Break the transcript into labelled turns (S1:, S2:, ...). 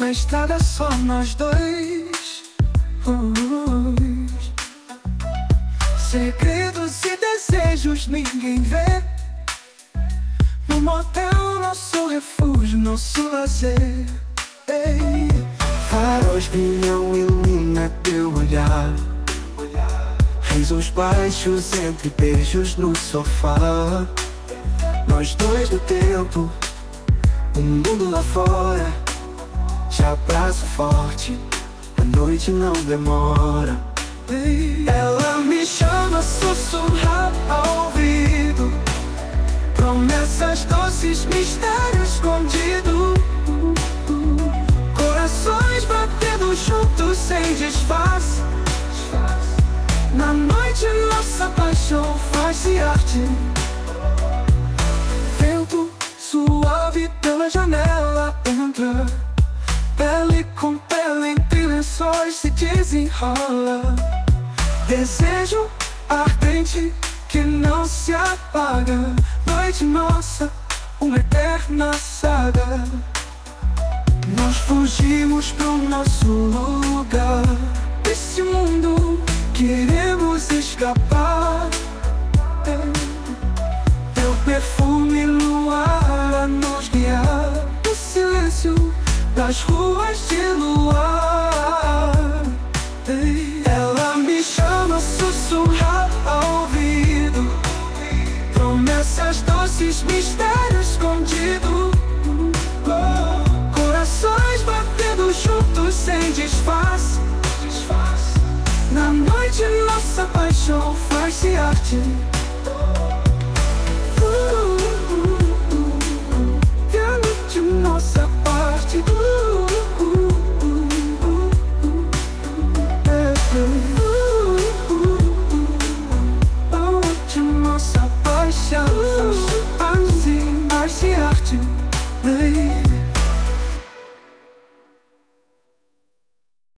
S1: na estrada só nós dois. Segredos e desejos ninguém vê. No motel, nosso refúgio, nosso lazer. Ei. Faróis brilham, ilumina teu olhar. Risos baixos entre beijos no sofá. Nós dois no tempo, o mundo lá fora. Te abraço forte, a noite não demora. Ela me chama, sussurra ao ouvido, promessas doces, mistérios escondidos. Corações batendo juntos sem disfarce. Na noite nossa paixão faz-se arte. Vento suave pela janela entra, pele com pele entre lençóis se desenrola. Desejo ardente que não se apaga. Noite nossa, uma eterna saga. Nós fugimos pro nosso lugar. Desse mundo queremos escapar. Teu perfume, luar a nos guiar. No silêncio das ruas de luar. Ela me chama, sussurra ao ouvido, promessas doces, mistérios escondidos. Corações batendo juntos sem disfarce. Na noite nossa paixão faz-se arte. E a noite nossa parte. A noite nossa paixão faz-se arte.